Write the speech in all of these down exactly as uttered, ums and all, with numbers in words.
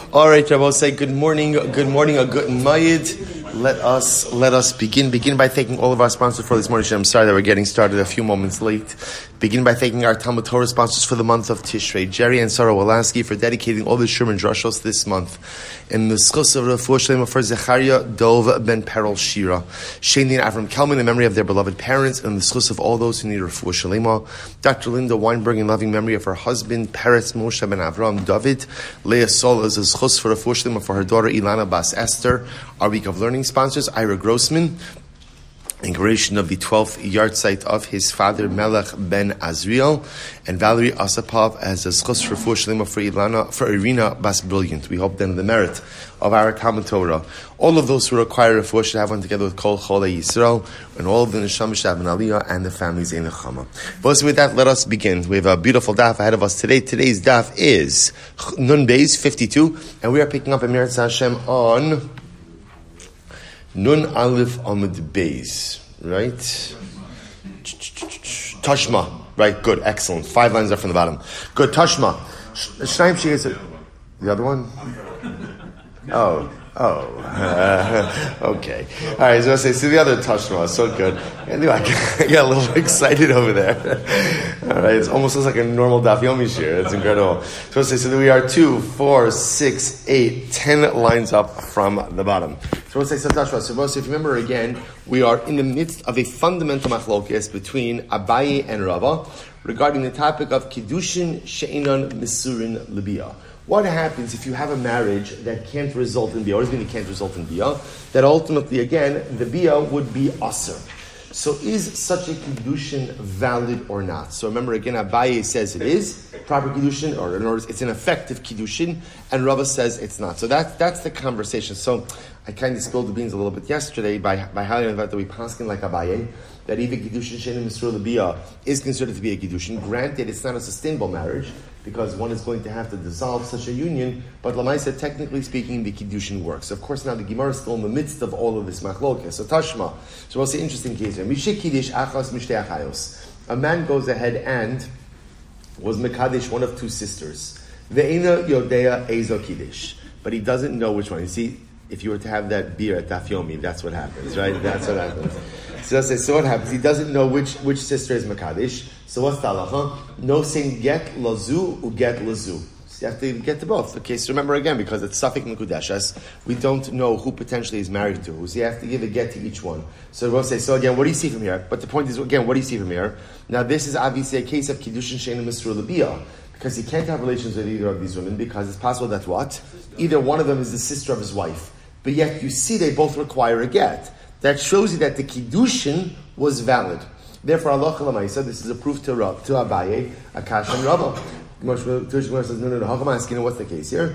All right, Rabbi, say good morning, good morning, a good mayid. Let us let us begin. Begin by thanking all of our sponsors for this morning. I'm sorry that we're getting started a few moments late. Begin by thanking our Talmud Torah sponsors for the month of Tishrei, Jerry and Sarah Walansky, for dedicating all the Shurman Drashos this month. In the schus of Refuah Shlema for Zechariah Dov Ben Perel Shira, Shani and Avram Kelman in memory of their beloved parents, and the schus of all those who need Refuah Shlema. Doctor Linda Weinberg in loving memory of her husband Peretz Moshe Ben Avram David. Leah Sol is a schus for Refuah Shlema for her daughter Ilana Bas Esther. Our week of learning sponsors, Ira Grossman, in creation of the twelfth yard site of his father Melech Ben Azriel, and Valerie Asapov as a schus for Refuah Shlema for Ilana, for Irina Bas Brilliant. We hope then the merit of our Talmud Torah. All of those who require refuah should have one together with Kol Cholei Yisrael, and all of the Neshama should have an Aliyah and the families in Nechama. But with that, let us begin. We have a beautiful daf ahead of us today. Today's daf is Nun Beis fifty-two, and we are picking up Emirat Hashem on Nun Aleph Amud Beis, right? Tashma, right? Good, excellent. Five lines up from the bottom. Good, Tashma. Shnaim Shigis. The other one? Oh, oh, uh, okay. All right, I was going to say, see the other Tashma, so good. Anyway, I got a little excited over there. All right, it almost looks like a normal Daf Yomi shir. It's incredible. So I say, so we are two, four, six, eight, ten lines up from the bottom. So we'll say, so Tashma, so if you remember again, we are in the midst of a fundamental machlokes between Abaye and Rava regarding the topic of Kiddushin She'inon Misurin Libiyah. What happens if you have a marriage that can't result in biyah? What does it mean it can't result in biyah? That ultimately, again, the biyah would be aser. So is such a kiddushin valid or not? So remember again, Abaye says it is proper kiddushin, or in other words, it's an effective kiddushin, and Rava says it's not. So that's that's the conversation. So I kind of spilled the beans a little bit yesterday by by highlighting the fact that we paskin like Abaye, that even kiddushin she'ein misur l'biyah is considered to be a kiddushin. Granted, it's not a sustainable marriage, because one is going to have to dissolve such a union, but Lamaisa, technically speaking, the Kiddushin works. Of course, now the Gemara is still in the midst of all of this machlokes. So Tashma, so we'll say interesting case here. Mishik Kiddush achas mishtei achayos. A man goes ahead and was Mekadesh, one of two sisters. Ve'ena yodea ezo Kiddush. But he doesn't know which one. You see, if you were to have that beer at Daf Yomi, that's what happens, right? That's what happens. So, so what happens? He doesn't know which, which sister is Mekadesh. So what's the halacha? No saying get lazu or get lazu. So you have to get to both. Okay, so remember again, because it's Safik Mekudeshes, we don't know who potentially is married to who. So you have to give a get to each one. So we'll say, so again, what do you see from here? But the point is, again, what do you see from here? Now this is obviously a case of Kiddushin She'ein Misur L'biyah, because he can't have relations with either of these women, because it's possible that what? Either one of them is the sister of his wife. But yet you see they both require a get. That shows you that the Kiddushin was valid. Therefore, Allah Lamaisa, this is a proof to Rav, to Abaye, Akash and Rava. Gemara says, no, no, no, how come I'm asking what's the case here?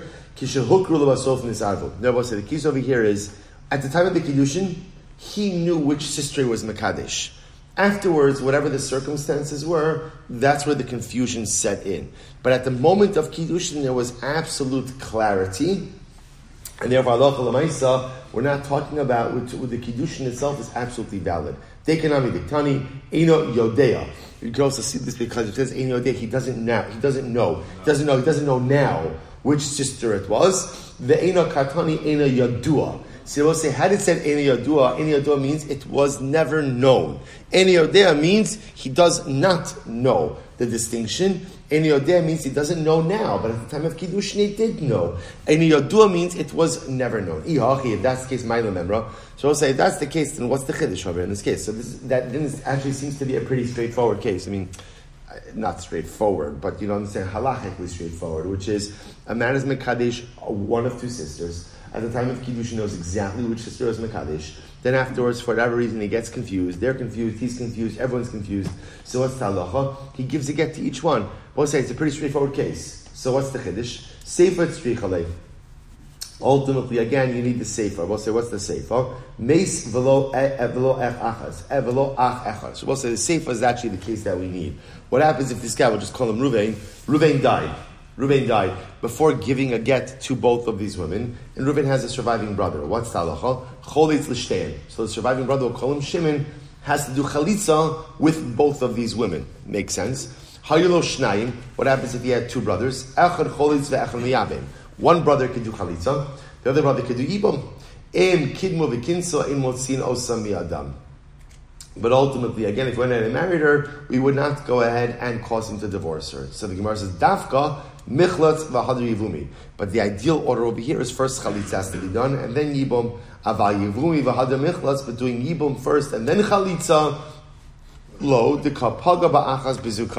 Therefore, the case over here is, at the time of the Kiddushin, he knew which sister was Mekadesh. Afterwards, whatever the circumstances were, that's where the confusion set in. But at the moment of Kiddushin, there was absolute clarity. And therefore, Allah Lamaisa, we're not talking about with, with the Kiddushin itself is absolutely valid. Dekanami diktani, Eino Yodea. You can also see this because it says Eino Yodea, he doesn't know, he doesn't know, he doesn't know, he doesn't know now which sister it was. The Eino Katani, Eino Yodua. So we'll say, had it said Eino Yodua, Eino Yodua means it was never known. Eino Yodea means he does not know the distinction. Eino Yodea means he doesn't know now, but at the time of Kiddushin he did know. Eino Yodua means it was never known. If that's the case, Ma'ila Memra. So we'll say, if that's the case, then what's the Chiddush over in this case? So this, that then this actually seems to be a pretty straightforward case. I mean, not straightforward, but you know, understand halachically straightforward, which is a man is Mekadesh, one of two sisters. At the time of Kiddushin knows exactly which sister is Mekadesh. Then afterwards, for whatever reason, he gets confused. They're confused, he's confused, everyone's confused. So what's the halacha? He gives a get to each one. We'll say it's a pretty straightforward case. So what's the chiddush? Sefer tzrichalei. Ultimately, again, you need the sefer. We'll say, what's the sefer? Meis velo ech achas. Velo ach echad. So we'll say the sefer is actually the case that we need. What happens if this guy, we'll just call him Ruvain, Ruvain died. Ruvain died before giving a get to both of these women, and Ruvain has a surviving brother. What's the halacha? Cholitz l'shtein. So the surviving brother, we'll call him Shimon, has to do chalitza with both of these women. Makes sense. Hayulo shnayim. What happens if he had two brothers? Echad cholitz ve'echad miyabim. One brother could do chalitza, the other brother could do yibum. Em kidmu v'kinso im motzin osam mi'adam. But ultimately, again, if we went ahead and married her, we would not go ahead and cause him to divorce her. So the Gemara says, Dafka, Michlatz, V'hadr Yivumi. But the ideal order over here is first Chalitza has to be done, and then Yibum, Aval Yivumi, V'hadr Michlatz, but doing Yibum first, and then Chalitza, Lo, the Kapaga Ba'achos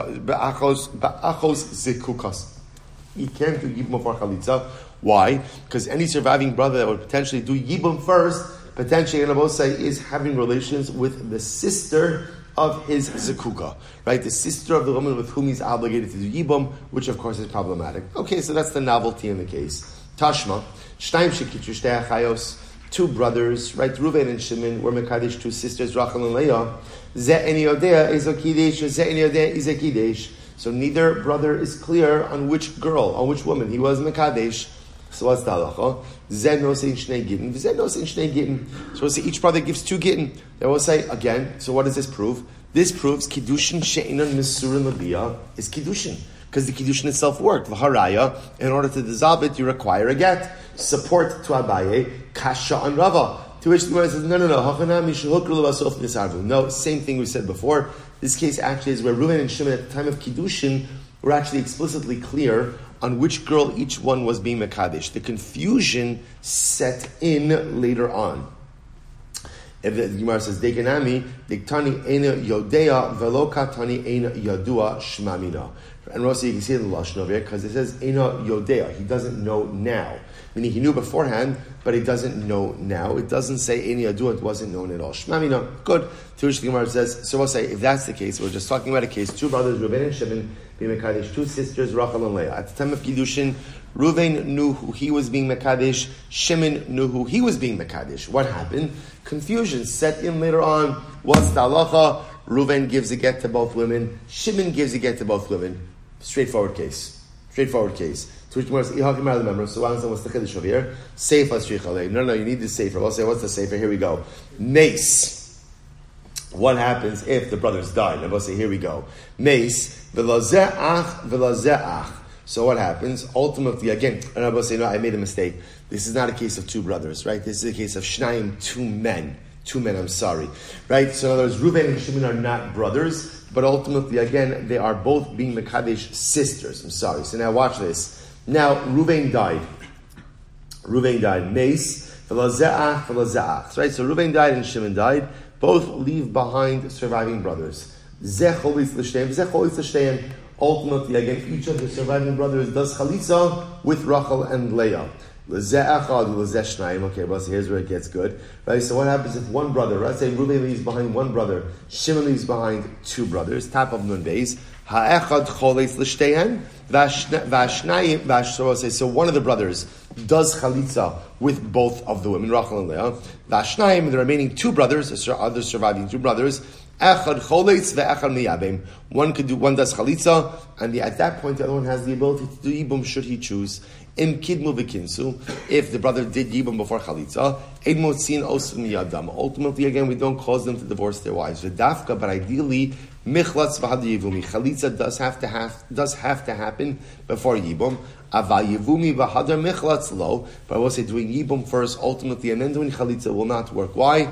Zikukas. You can't do Yibum for Chalitza. Why? Because any surviving brother that would potentially do Yibum first, potentially, and both say, is having relations with the sister of his zekuka, right? The sister of the woman with whom he's obligated to do yibum, which of course is problematic. Okay, so that's the novelty in the case. Tashma, shtaim shekitru shtei achayos, two brothers, right? Reuven and Shimon were mekadesh, two sisters, Rachel and Leah. Ze eni yodea is a kiddush, ze eni yodea is a kiddush. So neither brother is clear on which girl, on which woman he was mekadesh. So what's the halacha? Zen no say shnei gittin, zen no say shnei gittin. So we'll say each brother gives two gittin. They will say again. So what does this prove? This proves kiddushin she'inon misurin labiyah is kiddushin because the kiddushin itself worked. V'haraya, in order to dissolve it, you require a get. Support to Abaye, kasha and Rava. To which the Gemara says, no, no, no, hachanami shehukru levasof nisarvu. No, same thing we said before. This case actually is where Reuven and Shimon at the time of kiddushin were actually explicitly clear on which girl each one was being mekadesh. The confusion set in later on. If the Gemara says, Dekanami, Diktani Eina Yodea, Veloka Tani Eina Yadua Shmamina. And also you can see the Lashon over here, because it says Eina Yodea. He doesn't know now. Meaning he knew beforehand, but he doesn't know now. It doesn't say Eina Yadua, it wasn't known at all. Shmamina. Good. To which the Gemara says, so we'll say, if that's the case, we're just talking about a case, two brothers, Reuven and Shimon, being Mekadesh, two sisters, Rachel and Leah. At the time of Kiddushin, Reuven knew who he was being Mekadesh, Shimon knew who he was being Mekadesh. What happened? Confusion set in later on. What's the halacha? Reuven gives a get to both women, Shimon gives a get to both women. Straightforward case. Straightforward case. To which Gemara says, remember, so what's the Chiddush over here? Seifa Strichale. No, no, you need the Seifa. We'll say, what's the Seifa? Here we go. Mace. What happens if the brothers died? And we'll say, here we go. Mace. V'laze'ach, v'laze'ach. So what happens? Ultimately, again, and I will say, no, I made a mistake. This is not a case of two brothers, right? This is a case of Shnayim, two men. Two men, I'm sorry. Right? So in other words, Reuven and Shimon are not brothers, but ultimately, again, they are both being Mekadesh sisters. I'm sorry. So now watch this. Now, Reuven died. Reuven died. Mace, v'laze'ach, v'laze'ach. Right? So Reuven died and Shimon died. Both leave behind surviving brothers. Zeh cholis l'shteim, zeh cholis l'shteim. Ultimately, again, each of the surviving brothers does chalitza with Rachel and Leah. L'zeh echad, l'zeh shnayim. Okay, well, so here's where it gets good. Right, so what happens if one brother, let's say Reuven leaves behind one brother, Shimon leaves behind two brothers, top of Nun Beis, ha'echad choles l'shteihen, v'ashnayim, v'ashnayim, so one of the brothers does chalitza with both of the women, Rachel and Leah, v'ashnayim, the remaining two brothers, the other surviving two brothers, echad choles ve'echad miyabim. One could do, one does chalitza, and the, at that point the other one has the ability to do yibum should he choose. Im kidmu v'kinsu, if the brother did yibum before chalitza, eid motzin osum miyadam. Ultimately, again, we don't cause them to divorce their wives. V'dafka, but ideally, michlatz v'had yivumi. Chalitza does have to have does have to happen before yibum. Ava yivumi v'hadar michlatz lo. But I will say doing yibum first, ultimately, and then doing chalitza will not work. Why?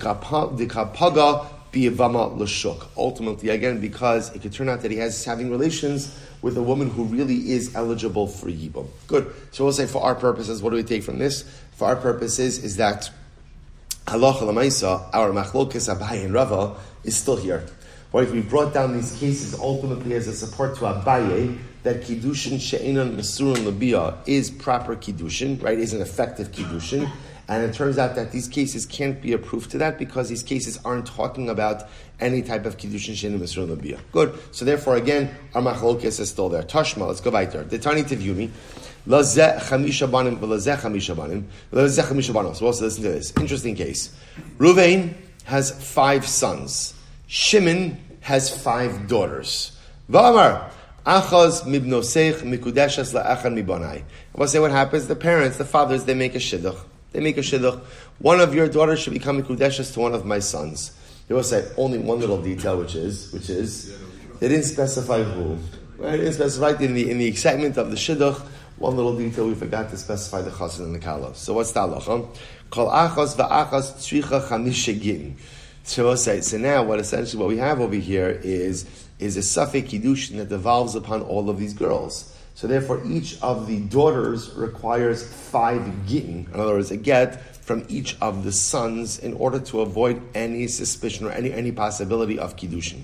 Dikapaga biyavama l'shuk. Ultimately, again, because it could turn out that he has having relations with a woman who really is eligible for yibum. Good. So we'll say for our purposes, what do we take from this? For our purposes is that halacha l'maisa, our machlokas Abaye and Rava, is still here. Or if we brought down these cases ultimately as a support to Abaye, that kiddushin she'inon mesurin labiyah is proper kiddushin, right? Is an effective kiddushin. And it turns out that these cases can't be a proof to that because these cases aren't talking about any type of kiddushin she'inon mesurin labiyah. Good. So therefore, again, our machlokes is still there. Tashma, let's go right there. Detani tivyumi. Lazeh chamisha banim, v'lazeh chamisha banim, v'lazeh chamisha banim. So also listen to this. Interesting case. Ruvain has five sons. Shimon has five daughters. V'amar, achaz mibnoseich mikudeshas la'achan mibanai. We'll say what happens. The parents, the fathers, they make a shidduch. They make a shidduch. One of your daughters should become mikudeshas to one of my sons. They will say only one little detail, which is, which is, they didn't specify who. Right? They didn't specify in the in the excitement of the shidduch. one little detail we forgot to specify the chassan and the kala. So what's the halacha? Kol achas va'achas tzricha chamisha gittin. So we'll say, so now what essentially what we have over here is, is a suffix kiddushin that devolves upon all of these girls. So therefore each of the daughters requires five gittin, in other words, a get from each of the sons in order to avoid any suspicion or any, any possibility of kiddushin.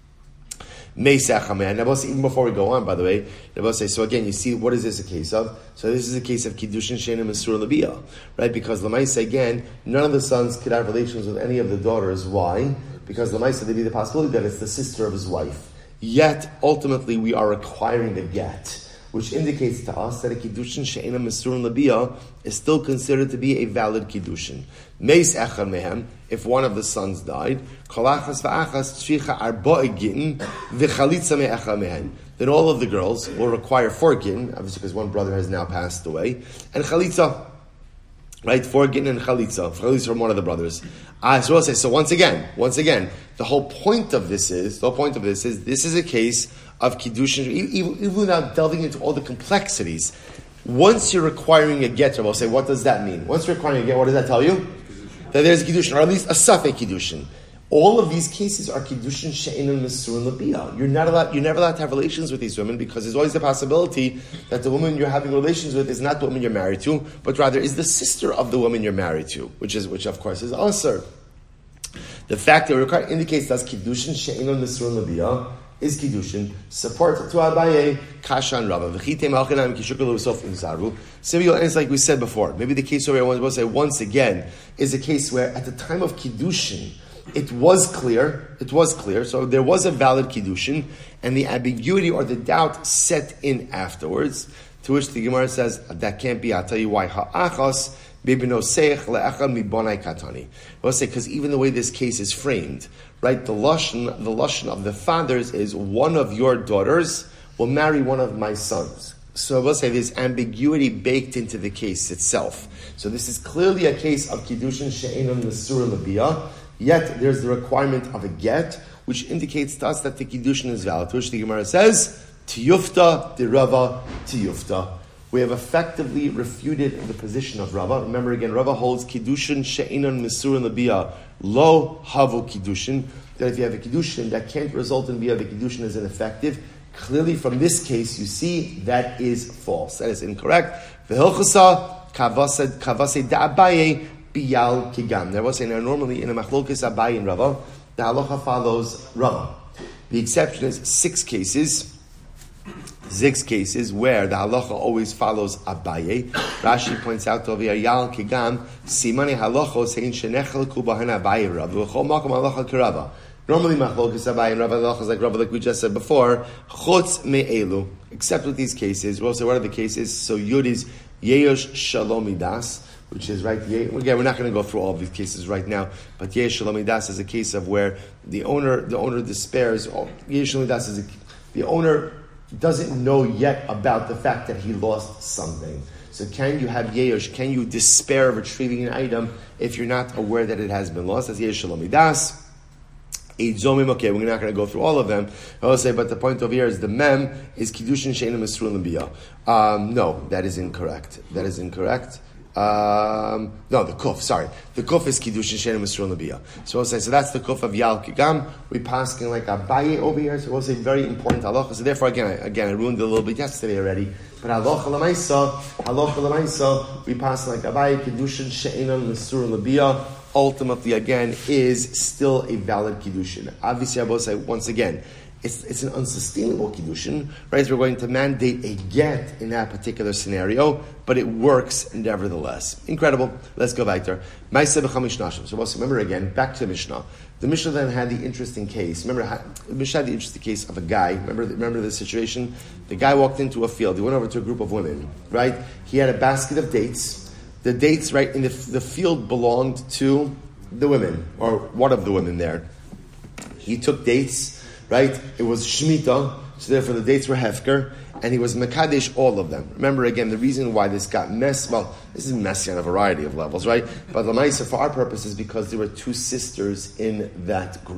Even before we go on, by the way, say, so again, you see, what is this a case of? So this is a case of kiddushin she'eina mesura l'bia, right? Because l'maisa, again, none of the sons could have relations with any of the daughters. Why? Because l'maisa, there'd be the possibility that it's the sister of his wife. Yet, ultimately, we are requiring a get, which indicates to us that a kiddushin she'eina mesura l'bia is still considered to be a valid kiddushin. Meis echad mehem, if one of the sons died, kolachas va'achas tzricha arba'a gittin v'chalitza me'echad mehem. Then all of the girls will require four gittin, obviously because one brother has now passed away, and chalitza, right? Four gittin and chalitza, chalitza from one of the brothers. Ah, so I'll say, so once again, once again, the whole point of this is, the whole point of this is, this is a case of kiddushin, even, even without delving into all the complexities. Once you're requiring a get, we'll say, what does that mean? Once you're requiring a get, what does that tell you? That there's a kiddushin, or at least a suffix kiddushin. All of these cases are kiddushin she'eina mesura l'bia. You're not allowed. You're never allowed to have relations with these women because there's always the possibility that the woman you're having relations with is not the woman you're married to, but rather is the sister of the woman you're married to, which is which of course is asur. The fact that it indicates that kiddushin she'eina mesura l'bia is kiddushin. Support to Abaye kashan Rava. V'chitei malchinam kishukelu sof imzaru. Similar, and it's like we said before. Maybe the case over here I want to say once again is a case where at the time of kiddushin it was clear. It was clear. So there was a valid kiddushin, and the ambiguity or the doubt set in afterwards. To which the Gemara says that can't be. I'll tell you why. Ha'achas. We'll say, because even the way this case is framed, right, the lashon, the lashon of the fathers is one of your daughters will marry one of my sons. So we'll say there's ambiguity baked into the case itself. So this is clearly a case of kiddushin she'eina mesura l'bia, yet there's the requirement of a get, which indicates to us that the kiddushin is valid. To which the Gemara says, tiyufta de Rava tiyufta. We have effectively refuted the position of Rava. Remember again, Rava holds kiddushin she'eina mesura l'bia lo havu kiddushin. That if you have a kiddushin that can't result in bia, the kiddushin is ineffective. Clearly, from this case, you see that is false. That is incorrect. V'hilchasa kavased kavased da'abaye biyal kigam. There was saying normally in a machlokas Abaye and Rava, the halacha follows Rava. The exception is six cases. Six cases where the halacha always follows Abaye. Rashi points out over here, Yal Kigam, Simani halachos hein shenechel kubahan Abaye Rav, v'chol makom halacha kirava. Normally, machlokas Abaye and Rav halachas like Rav, like we just said before, chutz me'elu. Except with these cases, we'll say what are the cases? So Yud is Yeyosh Shalomidas, which is right. Again, we're not going to go through all of these cases right now, but Yeyosh Shalomidas is a case of where the owner, the owner despairs. Yeyosh Shalomidas is a, the owner doesn't know yet about the fact that he lost something. So can you have yeyosh? Can you despair of retrieving an item if you're not aware that it has been lost? That's yeyosh shalomidas. Eidzomim. Okay, we're not going to go through all of them. I will say, but the point over here is the mem is kiddushin she'eina mesura l'bia. Um No, that is incorrect. That is incorrect. Um, no, the kuf, sorry. The kuf is kiddushin she'eina mesura l'bia. So we'll say, so that's the kuf of Yal Kigam. We passing like Abaye over here, so we'll say very important halacha. So therefore, again, I, again, I ruined it a little bit yesterday already. But halacha l'maisa, halacha l'maisa, we pass like Abaye, kiddushin she'eina mesura l'bia. Ultimately, again, is still a valid kiddushin. Obviously, I will say once again, It's, it's an unsustainable kiddushin, right? We're going to mandate a get in that particular scenario, but it works nevertheless. Incredible. Let's go back there. So remember again, back to the Mishnah. The Mishnah then had the interesting case. Remember, the Mishnah had the interesting case of a guy. Remember, remember the situation? The guy walked into a field. He went over to a group of women, right? He had a basket of dates. The dates, right, in the, the field belonged to the women, or one of the women there. He took dates. Right? It was Shemitah, so therefore the dates were Hefker, and he was Mekadesh all of them. Remember again, the reason why this got messy, well, this is messy on a variety of levels, right? But Lamaisa, for our purposes, because there were two sisters in that group.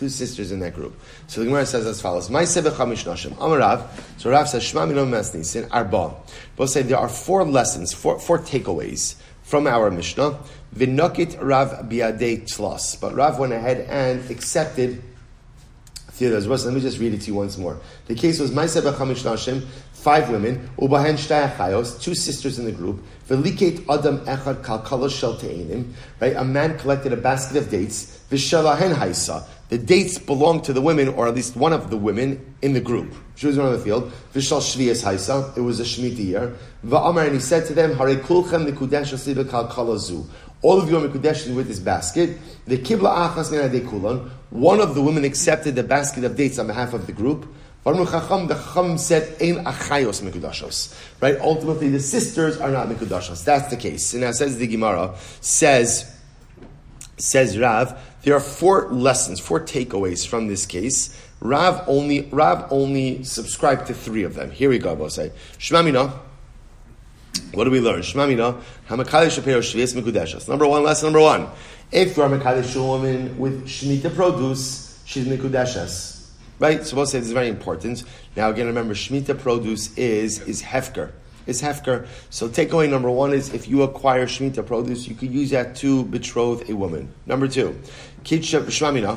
two sisters in that group. So the Gemara says as follows: Ma'aseh b'chamish nashim. Amar Rav. So Rav says Shema mino masnisin arba. Both say there are four lessons, four four takeaways from our Mishnah. V'nokit Rav biadei tlas. But Rav went ahead and accepted. Let me just read it to you once more. The case was Ma'aseh b'chamish nashim. Five women, ubahen shtei achayos, two sisters in the group. V'liket adam echad kalkala shel te'enim. Right, a man collected a basket of dates. V'shelahen haisa. The dates belonged to the women, or at least one of the women in the group. She was one on the field. V'shel shvias haisa. It was a shemitah year. V'amar, and he said to them, Hare kulchem mikudesh asiba kalkala zu. All of you are mikudesh with this basket. The kibla achas min adei kulan. One of the women accepted the basket of dates on behalf of the group. The Chacham said, Ein achayos mikudashos. Right? Ultimately, the sisters are not mikudashos. That's the case. And now says the Gemara, says, says Rav, there are four lessons, four takeaways from this case. Rav only, Rav only subscribed to three of them. Here we go, Bosai. Shema mina. What do we learn? Shema mina. Hamakalish shapeo shvias mikudashos. Number one, lesson number one. If you are makalish a woman with shemitah produce, she's mikudashos. Right? So we'll say this is very important. Now again, remember, Shemitah produce is, is hefker. It's hefker. So takeaway number one is if you acquire Shemitah produce, you could use that to betroth a woman. Number two, Kidsha Shlamina.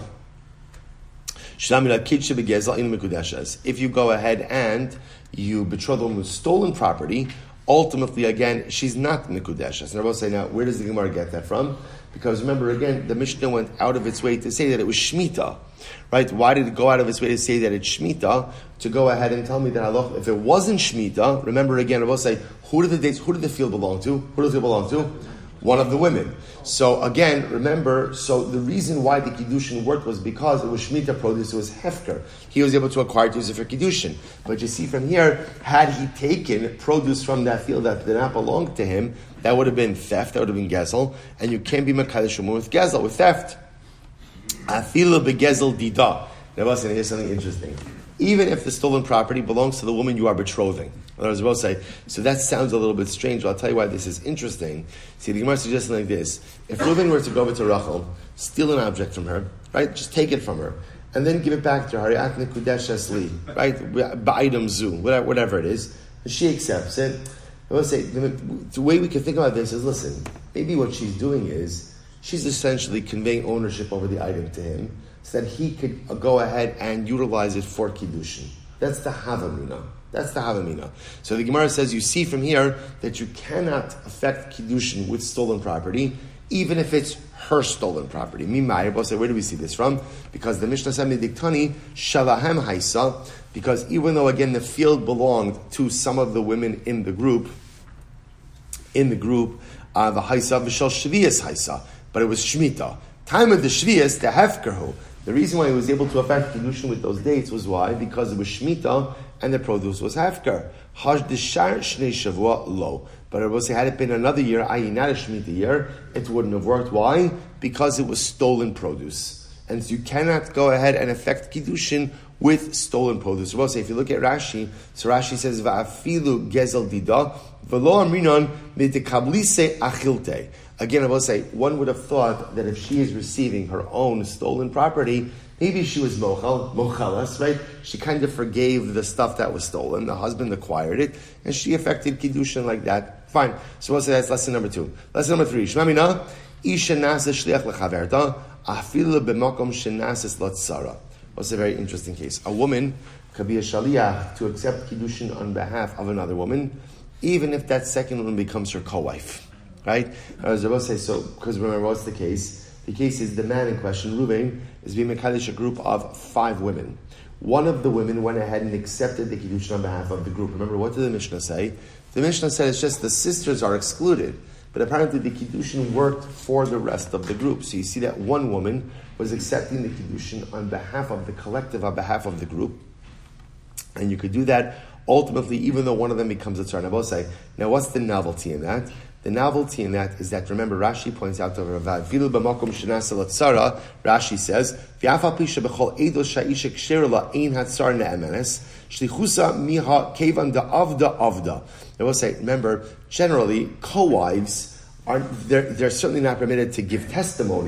Shlamina Kidsha Begezel in Mikudeshas. If you go ahead and you betroth a woman with stolen property, ultimately again, she's not Mikudeshas. And I will say now, where does the Gemara get that from? Because remember again, the Mishnah went out of its way to say that it was Shemitah. Right? Why did it go out of its way to say that it's Shemitah? To go ahead and tell me that Allah, if it wasn't Shemitah, remember again, I will say, who did the dates, who did the field belong to? Who does it belong to? One of the women. So again, remember, so the reason why the Kiddushin worked was because it was Shemitah produce, it was Hefker. He was able to acquire it to use it for Kiddushin. But you see from here, had he taken produce from that field that did not belong to him, that would have been theft, that would have been Gezel, and you can't be Makadosh with Gezel, with theft. Afila begezel dida. Now, listen, here's something interesting. Even if the stolen property belongs to the woman you are betrothing, in other words, we'll say, so that sounds a little bit strange, but I'll tell you why this is interesting. See, the Gemara suggests like this. If Reuben were to go over to Rachel, steal an object from her, right, just take it from her, and then give it back to her, right, ba'idam zu, whatever it is, and she accepts it, I will say, the way we can think about this is, listen, maybe what she's doing is, she's essentially conveying ownership over the item to him so that he could go ahead and utilize it for Kiddushin. That's the Havamina. That's the Havamina. So the Gemara says, you see from here that you cannot affect Kiddushin with stolen property, even if it's her stolen property. Mimai, where do we see this from? Because the Mishnah said, Diktani, Shalahem Haisa, because even though, again, the field belonged to some of the women in the group, in the group, uh, the Haisa, Vishal Shvias Haisa, but it was Shemitah. Time of the Shvias, the Hefkerhu. The reason why he was able to affect Kiddushin with those dates was why? Because it was Shemitah and the produce was Hefker. Haj Dishar Shnei Shavua Lo. But I will say, had it been another year, that is not a Shemitah year, it wouldn't have worked. Why? Because it was stolen produce. And so you cannot go ahead and affect Kiddushin with stolen produce. Well, say if you look at Rashi, so Rashi says, "Va'afilu gezel dida v'lo amrinon midikablise achilte." Again, I will say, one would have thought that if she is receiving her own stolen property, maybe she was mochel, mochelas, right? She kind of forgave the stuff that was stolen. The husband acquired it, and she affected Kiddushin like that. Fine. So we'll say that's lesson number two. Lesson number three. Shmamina, isha nasa shliach lechaverta, afilu b'makom shenasis latzara. What's a very interesting case? A woman could be a shaliach to accept Kiddushin on behalf of another woman, even if that second woman becomes her co-wife. Right? As I will say, so, because remember, what's the case? The case is the man in question, Reuben, is being Mekadesh a group of five women. One of the women went ahead and accepted the Kiddushin on behalf of the group. Remember, what did the Mishnah say? The Mishnah said it's just the sisters are excluded. But apparently the Kiddushin worked for the rest of the group. So you see that one woman was accepting the Kiddushin on behalf of the collective, on behalf of the group. And you could do that ultimately, even though one of them becomes a tzar. Now, both say, now what's the novelty in that? The novelty in that is that, remember, Rashi points out over Vavilu b'makom shenasa latzara. Rashi says, "V'afal pi shebechol eidos sha'isha ksher la'ein hatzar ne'emenes shlichusa miha kevan da'avda avda." I will say, remember, generally, co-wives are they're, they're certainly not permitted to give testimony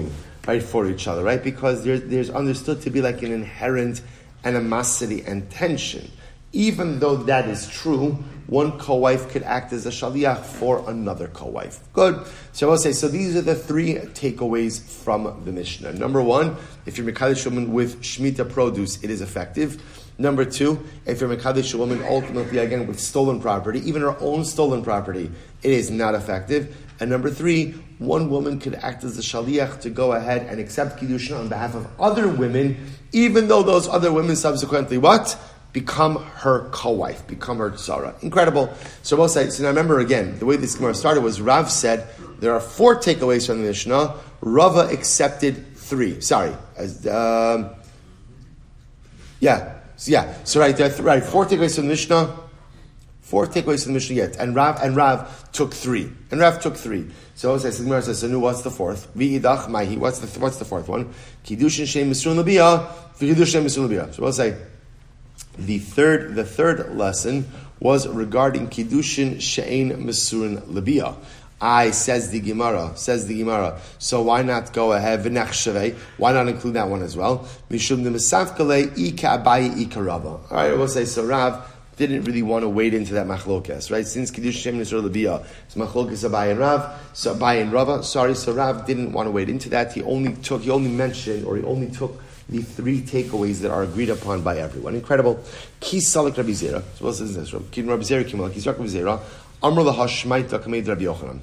right, for each other, right? Because there's, there's understood to be like an inherent animosity and tension. Even though that is true, one co-wife could act as a shaliach for another co-wife. Good. So I will say, so these are the three takeaways from the Mishnah. Number one, if you're Mekadesh a woman with Shemitah produce, it is effective. Number two, if you're Mekadesh a woman ultimately, again, with stolen property, even her own stolen property, it is not effective. And number three, one woman could act as a shaliach to go ahead and accept Kiddushin on behalf of other women, even though those other women subsequently, what? Become her co-wife, become her tzara. Incredible. So we'll say, so now remember again, the way this Gemara started was Rav said, there are four takeaways from the Mishnah. Rava accepted three. Sorry. As, um, yeah. So, yeah. So right, there are th- right, four takeaways from the Mishnah. Four takeaways from the Mishnah yet. And Rav, and Rav took three. And Rav took three. So we'll say, so the Gemara says, so nu, what's the fourth? V'idach mahi. What's the, what's the fourth one? Kiddushin shem misrun l'biyah. V'kiddushin shem misrun l'biyah. So we'll say, The third, the third lesson was regarding Kiddushin She'ein Mesurin Libiyah. I, says the Gemara, says the Gemara, so why not go ahead, V'nech why not include that one as well? Mishum de Mesavkale, Ika Abayi, Ika Rava. All right, I will say, so Rav didn't really want to wade into that machlokas, right? Since Kiddushin She'ein Mesurin Libiyah, it's machlokas Abayi and Rav, so Abayi and Rava, sorry, so Rav didn't want to wade into that. He only took, he only mentioned, or he only took the three takeaways that are agreed upon by everyone. Incredible. Ki salik Rabbi Zera. So what is this from? Ki Rabbi Zera came along. Ki salik Rabbi Zera. Amr lahashmaita kamed Rabbi Yochanan.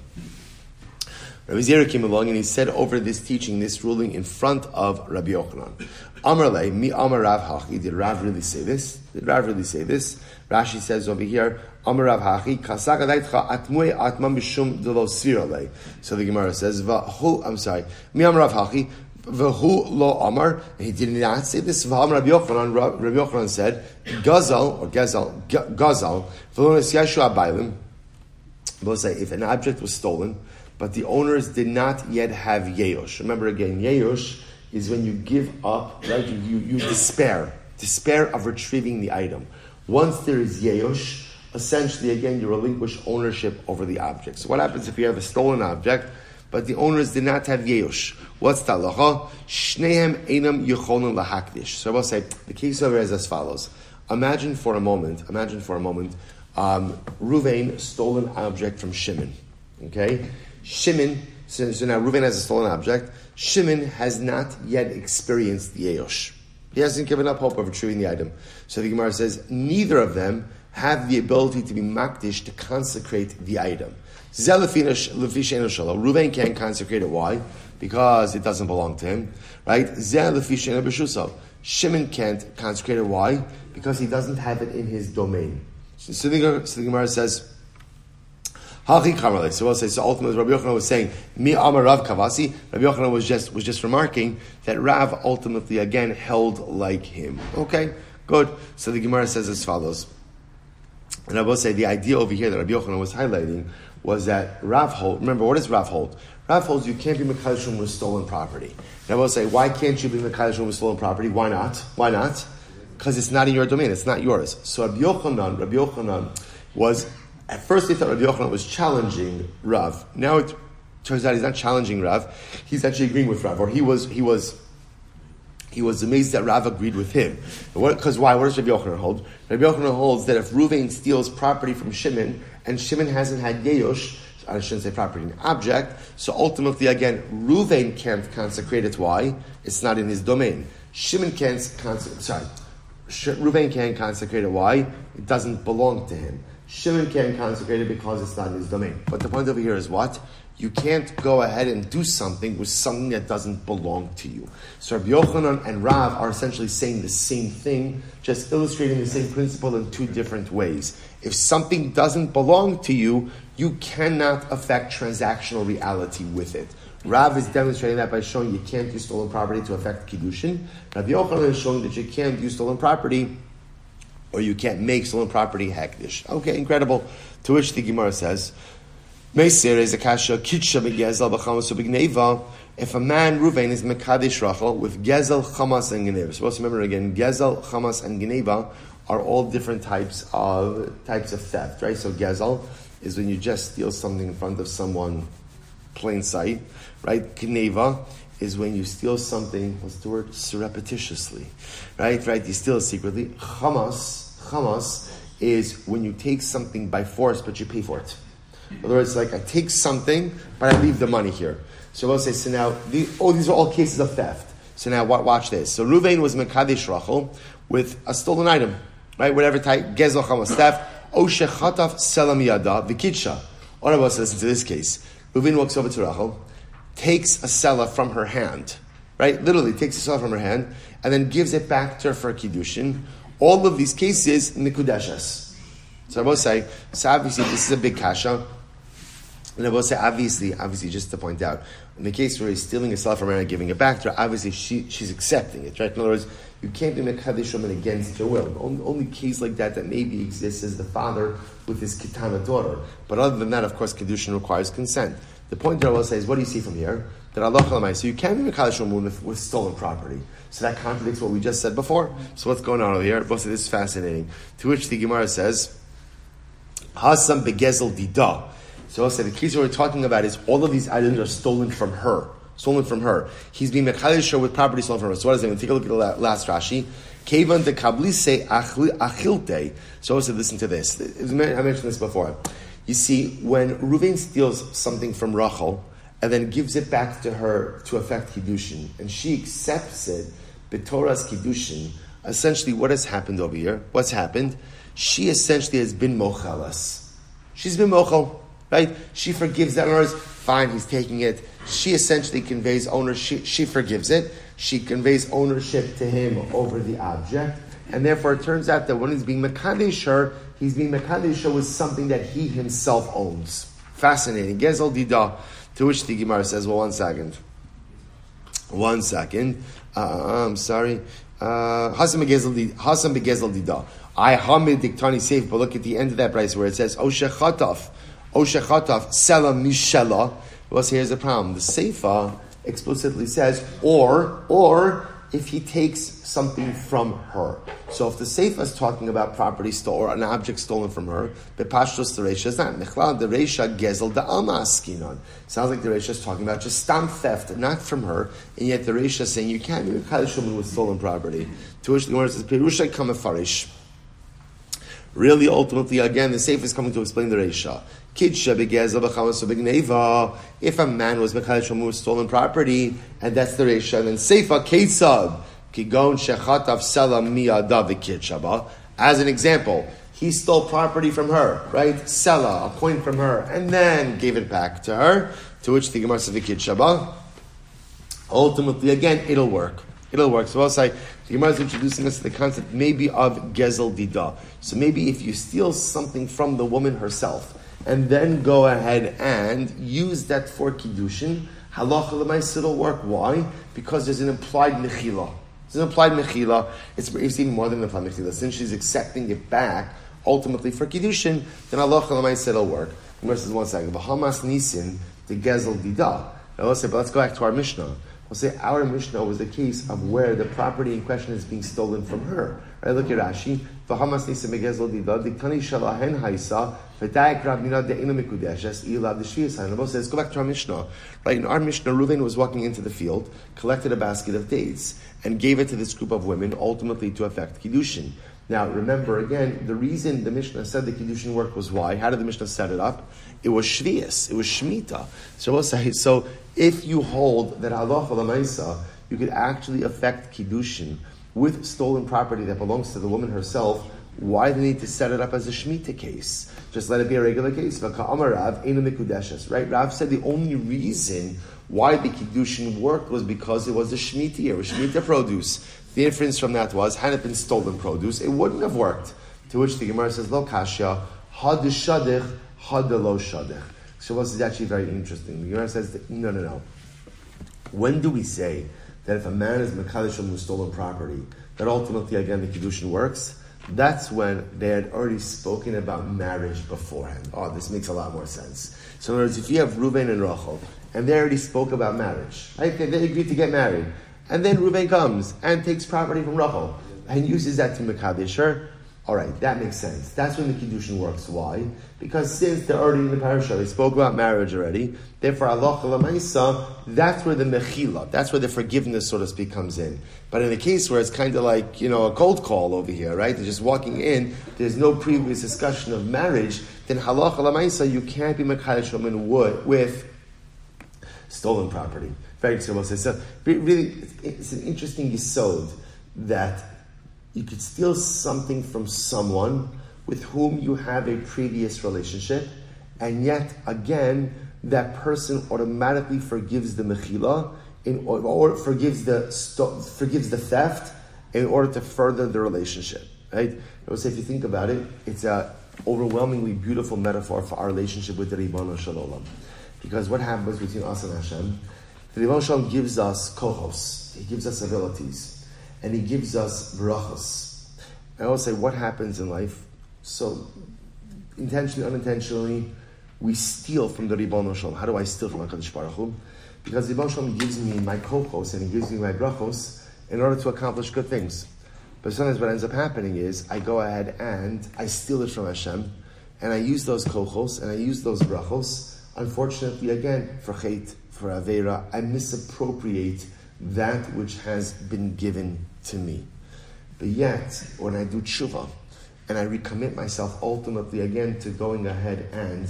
Rabbi Zera came along and he said over this teaching, this ruling in front of Rabbi Yochanan. Amr le mi Amr Rav Hachi. Did Rav really say this? Did Rav really say this? Rashi says over here, Amr Rav Hachi kasaka daitcha atmui atman b'shum delo sira le. So the Gemara says, Vahu. I'm sorry. Mi Amr Rav Hachi. V'hu lo Amar, he did not say this. V'ham Rabbi Yochanan, Rabbi Yochanan said, Gazal, or Gazal, Gazal, v'lonis Yeshua Bailim. We'll say, if an object was stolen, but the owners did not yet have Yeosh. Remember again, Yeosh is when you give up, right? You, you, you despair, despair of retrieving the item. Once there is Yeosh, essentially again, you relinquish ownership over the object. So what happens if you have a stolen object, but the owners did not have Yeosh? What's the halacha? Shnehem einam yecholim lahakdish. So I will say, the case over is as follows. Imagine for a moment, imagine for a moment, um, Ruvain stole an object from Shimon. Okay? Shimon, so, so now Ruvain has a stolen object. Shimon has not yet experienced the Yeosh. He hasn't given up hope of retrieving the item. So the Gemara says, neither of them have the ability to be makdish, to consecrate the item. Ruvain can't consecrate it. Why? Because it doesn't belong to him. Right? Shimon can't consecrate it. Why? Because he doesn't have it in his domain. So the, so the Gemara says, so we'll say, so ultimately Rabbi Yochanan was saying, Mi Amar Rav Kavasi. Rabbi Yochanan was just, was just remarking that Rav ultimately again held like him. Okay? Good. So the Gemara says as follows. And I will say the idea over here that Rabbi Yochanan was highlighting was that Rav hold, remember, what does Rav hold? Rav holds you can't be Mekadosh with stolen property. And I will say, why can't you be Mekadosh with stolen property? Why not? Why not? Because it's not in your domain, it's not yours. So Rabbi Yochanan, Rabbi Yochanan was, at first they thought Rabbi Yochanan was challenging Rav. Now it turns out he's not challenging Rav, he's actually agreeing with Rav, or he was, he was, he was amazed that Rav agreed with him. Because why? What does Rabbi Yochanan hold? Rabbi Yochanan holds that if Ruvain steals property from Shimon, and Shimon hasn't had Yeosh, I shouldn't say property, an object, so ultimately, again, Ruvain can't consecrate it. Why? It's not in his domain. Shimon can't consecrate, sorry, Ruvain can't consecrate it. Why? It doesn't belong to him. Shimon can't consecrate it because it's not in his domain. But the point over here is what? You can't go ahead and do something with something that doesn't belong to you. So Rabbi Yochanan and Rav are essentially saying the same thing, just illustrating the same principle in two different ways. If something doesn't belong to you, you cannot affect transactional reality with it. Rav is demonstrating that by showing you can't use stolen property to affect Kiddushin. Rabbi Yochanan is showing that you can't use stolen property, or you can't make stolen property hekdish. Okay, incredible. To which the Gemara says, Meisir is a kasha kitsha begezel b'chamas u'b'gneva. If a man Ruvain is mekadesh Rachel with gezel, chamas, and geneva. So let's remember again, gezel, chamas, and geneva are all different types of types of theft, right? So gezel is when you just steal something in front of someone, plain sight, right? Geneva is when you steal something, what's the word? Surreptitiously. Right? Right? You steal it secretly. Chamas, chamas is when you take something by force, but you pay for it. In other words, like I take something, but I leave the money here. So we'll say, so now, the, oh, these are all cases of theft. So now, watch this. So Ruvain was Mekadesh Rachel with a stolen item, right? Whatever type, Gezel Chamas theft, Oshe Chataf Selam Yada V'Kitsha. One of us listen to this case. Ruvain walks over to Rachel, takes a sela from her hand, right? Literally takes a sela from her hand, and then gives it back to her for kiddushin. All of these cases, mikudeshes. So I will say, so obviously this is a big kasha. And I will say, obviously, obviously, just to point out, in the case where he's stealing a sela from her and giving it back to her, obviously she, she's accepting it, right? In other words, you can't be mekadesh woman against your will. The only, only case like that that maybe exists is the father with his kitana daughter. But other than that, of course, kedushin requires consent. The point that I will say is, what do you see from here? That Allah Chalamai, so you can't be mekadesh woman with, with stolen property. So that contradicts what we just said before. So what's going on over here? Both of this is fascinating. To which the Gemara says, Hasam begezel dida. So I'll say the case we're talking about is all of these items are stolen from her. Stolen from her. He's being mekadesh with property stolen from her. So what does that mean? Take a look at the last Rashi. Kevan de kablise achilte. So also listen to this. I mentioned this before. You see, when Reuven steals something from Rachel and then gives it back to her to effect kiddushin, and she accepts it, b'toras kiddushin, essentially what has happened over here? What's happened? She essentially has been mochalas. She's been mochel. Right? She forgives that. In other words, fine, he's taking it. She essentially conveys ownership. She, she forgives it. She conveys ownership to him over the object. And therefore, it turns out that when he's being mekadesh her, he's being mekadesh her with something that he himself owns. Fascinating. Gezel dida. To which the Gemara says, well, one second. One second. Uh, I'm sorry. Hasam begezel dida. I hamid diktani safe, but look at the end of that price where it says, Oshe chataf. Oshe chataf sela mishela. Well, so here's the problem. The Seifa explicitly says, or, or, if he takes something from her. So if the Seifa is talking about property stolen, or an object stolen from her, the Pashtos the Reisha is not. Mechlal the Reisha gezel da alma askinon. Sounds like the Reisha is talking about just stamp theft, not from her, and yet the Reisha is saying you can't be a Kaddish woman with stolen property. To which the Gemara says, Perusha kamefarish. Really, ultimately, again, the Seifa is coming to explain the Reisha. If a man was mekadesh woman with stolen property, and that's the Reisha, and then Seifa Ketzad, Kigon Shechatav Sela Miyada V'Kitshaba. As an example, he stole property from her, right? Sela, a coin from her, and then gave it back to her, to which the Gemara says V'Kitshaba. Ultimately, again, it'll work. It'll work. So I'll say, the Gemara is introducing us to the concept maybe of Gezel Dida. So maybe if you steal something from the woman herself, and then go ahead and use that for kiddushin, halacha l'mais it'll work. Why? Because there's an implied mechila. There's an implied mechila. It's, it's even more than an implied mechila. Since she's accepting it back, ultimately for kiddushin, then halacha l'mais it'll work. The Gemara says one second. V'hamas nisin the gezel dida. Now let's say, but let's go back to our Mishnah. We'll say our Mishnah was the case of where the property in question is being stolen from her. Right? Look at Rashi. V'hamas nisim begezel dida diktani shalahen haisa v'daik rabnina de'ina mikudeshes ilav d'shviyas hayin. Let's go back to our Mishnah. Right? In our Mishnah, Reuven was walking into the field, collected a basket of dates, and gave it to this group of women, ultimately to effect kiddushin. Now, remember again, the reason the Mishnah said the kiddushin worked was why? How did the Mishnah set it up? It was shviyas. It was shmita. So we'll say, so if you hold that halacha l'maisa, you could actually affect kiddushin with stolen property that belongs to the woman herself, why do they need to set it up as a shmita case? Just let it be a regular case. Right? Rav said the only reason why the kiddushin worked was because it was a shmita year, a shmita produce. The inference from that was, had it been stolen produce, it wouldn't have worked. To which the Gemara says, Lo kasha, had shadich, had lo shadich. So this is actually very interesting. The Gemara says, that, no, no, no. When do we say that if a man is mekadesh with stolen property, that ultimately, again, the kiddushin works? That's when they had already spoken about marriage beforehand. Oh, this makes a lot more sense. So in other words, if you have Reuven and Rachel, and they already spoke about marriage, right? They, they agreed to get married, and then Reuven comes and takes property from Rachel and uses that to mekadesh her, All right, that makes sense. That's when the Kiddushin works. Why? Because since they're already in the parasha, they spoke about marriage already. Therefore, halacha l'maisa, that's where the mechila, that's where the forgiveness, so to speak, comes in. But in a case where it's kind of like, you know, a cold call over here, right? They're just walking in, there's no previous discussion of marriage, then halacha l'maisa, you can't be mekadosh woman with stolen property. Very interesting. So really, it's an interesting yesod that you could steal something from someone with whom you have a previous relationship, and yet, again, that person automatically forgives the mechila, in, or, or forgives the forgives the theft in order to further the relationship. Right? So if you think about it, it's an overwhelmingly beautiful metaphor for our relationship with the Ribono Shel Olam. Because what happens between us and Hashem, the Ribono Shel Olam gives us kohos, He gives us abilities. And He gives us brachos. I always say, what happens in life? So, intentionally, unintentionally, we steal from the Ribono Shel Olam. How do I steal from HaKadosh Baruch Hu? Because the Ribono Shel Olam gives me my kochos and He gives me my brachos in order to accomplish good things. But sometimes what ends up happening is, I go ahead and I steal it from Hashem, and I use those kochos and I use those brachos. Unfortunately, again, for chet, for avera, I misappropriate that which has been given to me. But yet, when I do tshuva, and I recommit myself ultimately again to going ahead and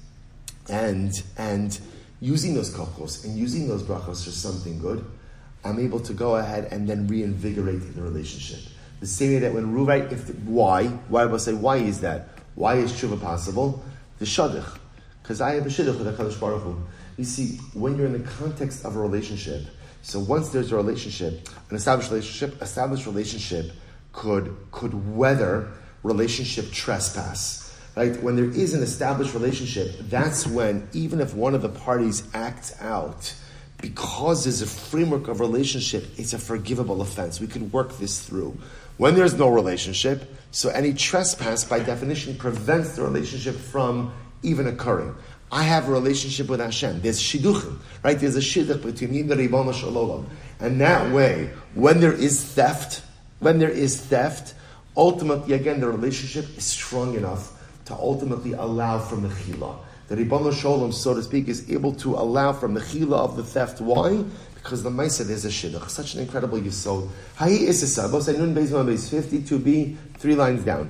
and and using those kochos and using those brachos for something good, I'm able to go ahead and then reinvigorate the relationship. The same way that when Reuven, if the, why, why I will say why is that? Why is tshuva possible? The shadich, because I have a shidduch with HaKadosh Baruch Hu. You see, when you're in the context of a relationship. So once there's a relationship, an established relationship, established relationship could could weather relationship trespass, right? When there is an established relationship, that's when, even if one of the parties acts out, because there's a framework of relationship, it's a forgivable offense. We could work this through. When there's no relationship, so any trespass, by definition, prevents the relationship from even occurring. I have a relationship with Hashem. There's shidduchim, right? There's a shidduch between me and the Ribono Shel Olam. And that way, when there is theft, when there is theft, ultimately, again, the relationship is strong enough to ultimately allow for mechila. The Ribono Shel Olam, so to speak, is able to allow for mechila of the theft. Why? Because the Maisa, there's a shidduch. Such an incredible yisod. Hayi isisa. Both say nun beis one beis fifty-two b, three lines down.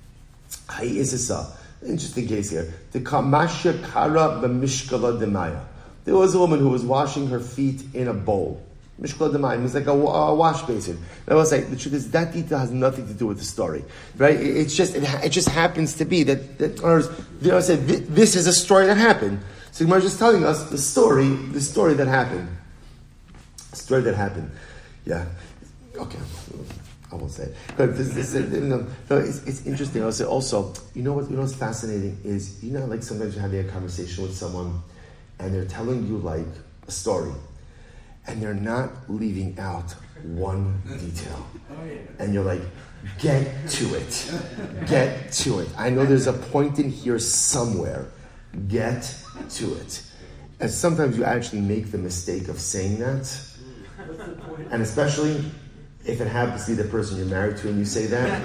Hayi isisa. Interesting case here. The kamasha kara b'mishkala demaya. There was a woman who was washing her feet in a bowl. Mishkala demaya means like a, a wash basin. And I will say the truth is that detail has nothing to do with the story, right? It, it's just it, it just happens to be that that or, you know, I said this is a story that happened. So Gemara is just telling us the story, the story that happened, the story that happened. Yeah, okay. I won't say it. But this, this, you know, no, it's, it's interesting. I'll say also, you know what, you know what's fascinating is, you know, like sometimes you're having a conversation with someone and they're telling you like a story and they're not leaving out one detail. And you're like, get to it. Get to it. I know there's a point in here somewhere. Get to it. And sometimes you actually make the mistake of saying that. And especially if it happens to be the person you're married to and you say that,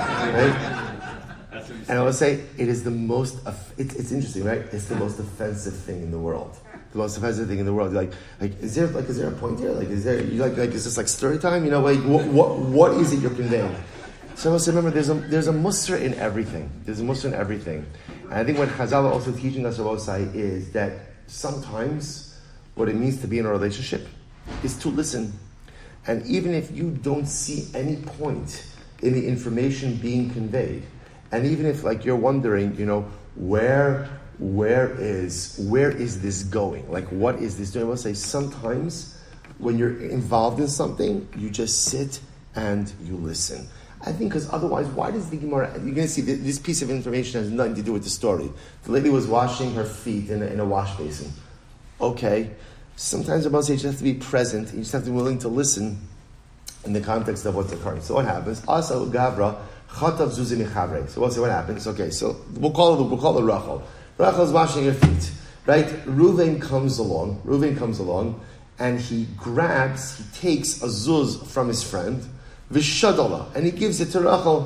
right? And I will say, it is the most, it's, it's interesting, right? It's the most offensive thing in the world. The most offensive thing in the world. You're like, like, is there, like, is there a point here? Like, is there, you like, like, is this like story time? You know, like, what, what, what is it you're conveying? So I also remember, there's a, there's a musr in everything. There's a musr in everything. And I think what Chazal are also teaching us about is that sometimes what it means to be in a relationship is to listen. And even if you don't see any point in the information being conveyed, and even if like you're wondering, you know, where where is where is this going? Like, what is this doing? I will say sometimes when you're involved in something, you just sit and you listen. I think because otherwise, why does the Gemara? You're going to see that this piece of information has nothing to do with the story. The lady was washing her feet in a, in a wash basin. Okay. Sometimes about say you just have to be present, you just have to be willing to listen in the context of what's occurring. So what happens? Asa Gavra Chatav Zuzi Michavre. So we'll say what happens. Okay, so we'll call it we'll call it Rachel. Rachel's washing her feet. Right? Reuven comes along, Reuven comes along, and he grabs, he takes a zuz from his friend, Vishadala, and he gives it to Rachel.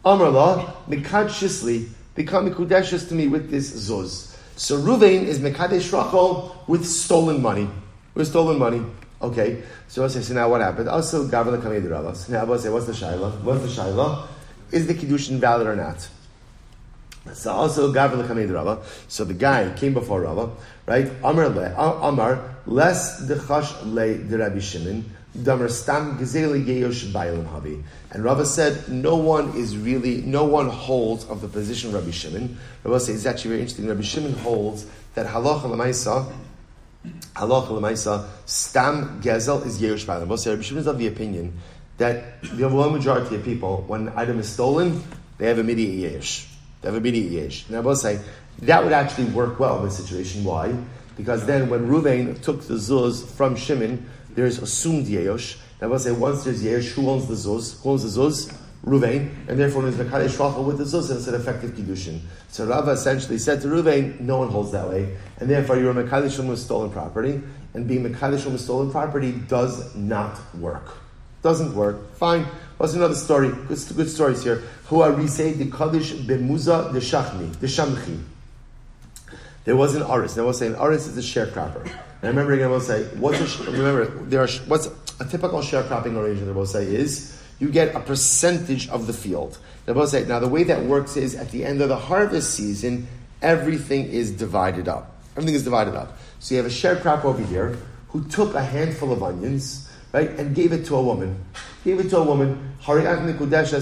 Amrla, Mikad Shisli, become Mikudeshes to me with this zuz. So Ruvain is Mekadesh Rachel with stolen money. With stolen money. Okay. So I say, so now what happened? Also, Gavra Kamei Rabas. Now I will say, what's the Shaila? What's the Shaila? Is the Kiddushin valid or not? So also Gavra Kamei Rabba. So the guy came before Rabba, right? Amar le Amar less dechash le de Rabbi Shimon. Damer stam gezeli yeyosh bailim havi. And Rabba said, no one is really, no one holds of the position of Rabbi Shimon. Rabba says, it's actually very interesting. Rabbi Shimon holds that halacha l'maisa, halacha l'maisa, stam gezel is yeyosh bailim. Rabba says, Rabbi Shimon is of the opinion that the overwhelming majority of people, when an item is stolen, they have immediate yeyosh. They have immediate yeyosh. And I will say, that would actually work well in this situation. Why? Because then when Ruvain took the zuz from Shimon, there's assumed yeyosh. I will say, once there's yeyosh, who owns the zuz? Who owns the zuz? Ruvain. And therefore, there's Mekadesh Rachel with the zuz, and it's an effective kiddushin. So Rava essentially said to Ruvain, no one holds that way. And therefore, you're a Mekadesh with stolen property. And being Mekadesh with stolen property does not work. Doesn't work. Fine. What's another story? Good, good stories here. Who are we say the Kaddish bemuza the shachmi, the shamchi. There was an aris. Now we'll say an aris is a sharecropper. And I remember again, we'll say, what's a, remember, there are, what's a typical sharecropping arrangement, we'll say, is you get a percentage of the field. Now we'll say, now the way that works is at the end of the harvest season, everything is divided up. Everything is divided up. So you have a sharecropper over here who took a handful of onions, right, and gave it to a woman. Gave it to a woman. Right?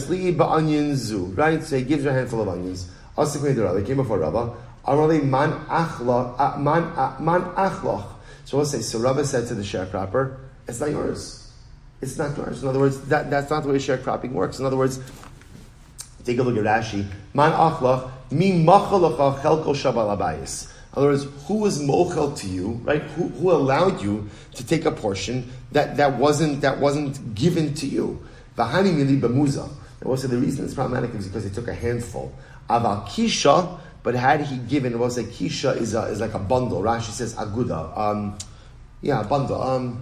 So he gives her a handful of onions. They came before Rabbah. Man achloch, man man achloch. So we'll say, so Rabbah said to the sharecropper, it's not yours. It's not yours. In other words, that, that's not the way sharecropping works. In other words, take a look at Rashi. Man achloch, mi machalocha chelko shabal abayis. In other words, who was mochel to you, right? Who, who allowed you to take a portion that, that wasn't that wasn't given to you? V'hani mili b'muza. And also the reason it's problematic is because he took a handful. Aval kisha, but had he given, we'll say kisha is a, is like a bundle. Rashi says aguda. Um, yeah, a bundle. Um,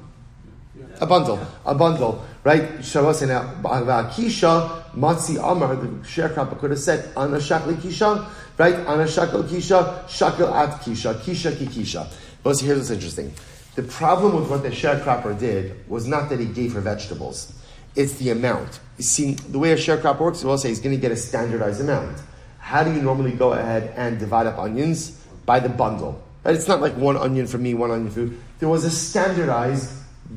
a bundle. A bundle. Right? Shabbos say now, kisha, matzi amar, the sharecropper could have said, ana shakli kisha, right? Ana shakli kisha, shakil at kisha, kisha ki kisha. But here's what's interesting. The problem with what the sharecropper did was not that he gave her vegetables. It's the amount. You see, the way a sharecropper works, we'll say he's going to get a standardized amount. How do you normally go ahead and divide up onions? By the bundle. Right? It's not like one onion for me, one onion for you. There was a standardized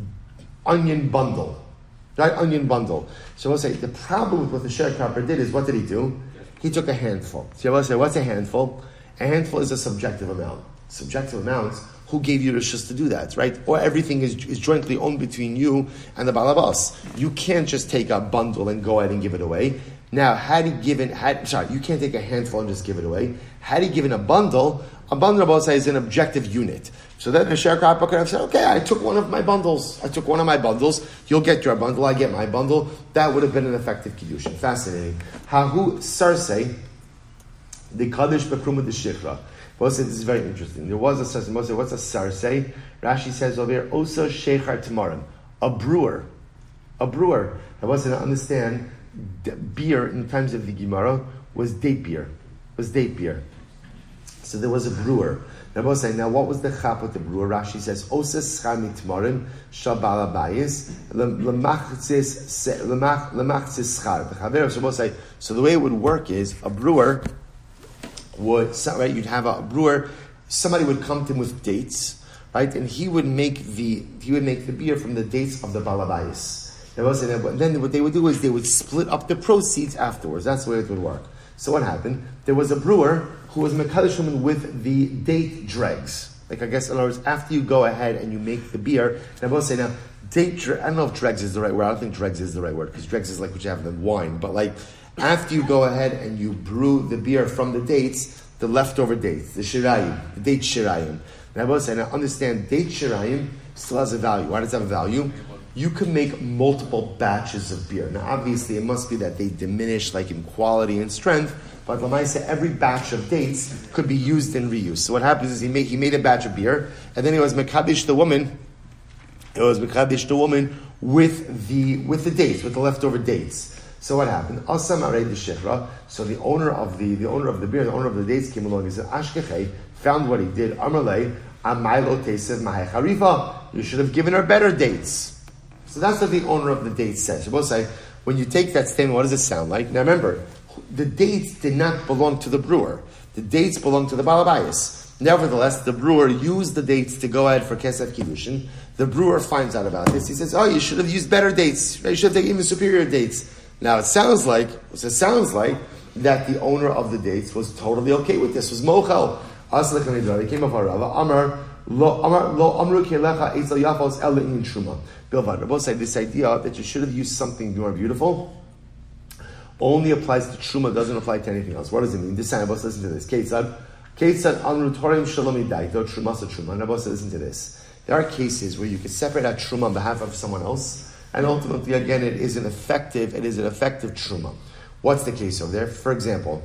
onion bundle. Right? Onion bundle. So we'll say the problem with what the sharecropper did is, what did he do? He took a handful. So we'll say, what's a handful? A handful is a subjective amount. Subjective amounts, who gave you the rishus to do that, right? Or everything is, is jointly owned between you and the balabas. You can't just take a bundle and go ahead and give it away. Now, had he given, had, sorry, you can't take a handful and just give it away. Had he given a bundle, a bundle is an objective unit. So then the sharecropper could have said, okay, I took one of my bundles. I took one of my bundles. You'll get your bundle, I get my bundle. That would have been an effective kiddushin. Fascinating. Hahu sarsei, the kaddish bekruma de shichra. This is very interesting. There was a sarsei. What's a sarsei? Rashi says over here, osa shechar tamarim, a brewer. A brewer. I wasn't to understand beer in times of the Gemara was date beer. Was date beer. So there was a brewer. Now, I was saying, now what was the chap with the brewer? Rashi says, Osa schami tmarim shabal abayis lemachzis schar. The chaver so say. So the way it would work is a brewer would right. You'd have a brewer. Somebody would come to him with dates, right, and he would make the he would make the beer from the dates of the balabayis. And then what they would do is they would split up the proceeds afterwards. That's the way it would work. So what happened? There was a brewer who was mekadesh with the date dregs. Like, I guess, in other words, after you go ahead and you make the beer, and I will say now, date, I don't know if dregs is the right word. I don't think dregs is the right word, because dregs is like what you have in wine. But like, after you go ahead and you brew the beer from the dates, the leftover dates, the shirayim, the date shirayim. And I will say now, understand, date shirayim still has a value. Why does it have a value? You can make multiple batches of beer. Now, obviously, it must be that they diminish, like in quality and strength. But Lamaisa, every batch of dates could be used and reused. So what happens is he made he made a batch of beer, and then he was mekadesh the woman. It was mekadesh the woman with the with the dates, with the leftover dates. So what happened? Asam arei d'shechra. So the owner of the the owner of the beer, the owner of the dates came along. He said, Ashkechei found what he did. Amarlei amaylo tesev mahei charifa. You should have given her better dates. So that's what the owner of the dates says. You both say, when you take that statement, what does it sound like? Now remember, the dates did not belong to the brewer. The dates belong to the balabayas. Nevertheless, the brewer used the dates to go ahead for Kesef Kiddushin. The brewer finds out about this. He says, oh, you should have used better dates. You should have taken even superior dates. Now it sounds like, it sounds like that the owner of the dates was totally okay with this. It was Mochel. He came up on Rava. Amar, lo amar lo amru kelecha etzel yafos el in truma. Bilvad. Rabbi said this idea that you should have used something more beautiful only applies to truma, doesn't apply to anything else. What does it mean? This time, listen to this. Ketzad, Ketzad amru torim shalomi daito truma sa truma. Rabbi said, listen to this. There are cases where you can separate out truma on behalf of someone else, and ultimately, again, it is an effective. It is an effective truma. What's the case over there? For example,